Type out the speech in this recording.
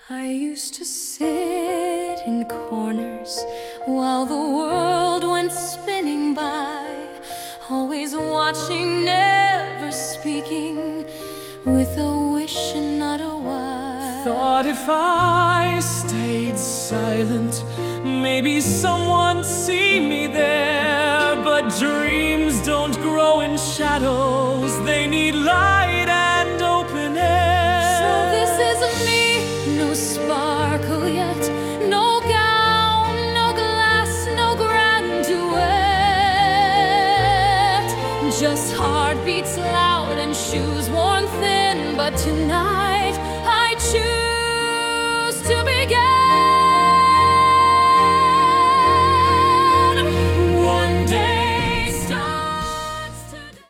I used to sit in corners while the world went spinning by, always watching, never speaking, with a wish and not a why. Thought if I stayed silent, maybe someone'd see me there. But dreams don't grow in shadows, they need light and open air. So this is me, no sparkle yet, no gown, no glass, no grand duet, just heartbeats loud and shoes worn thin. But tonight I choose to begin.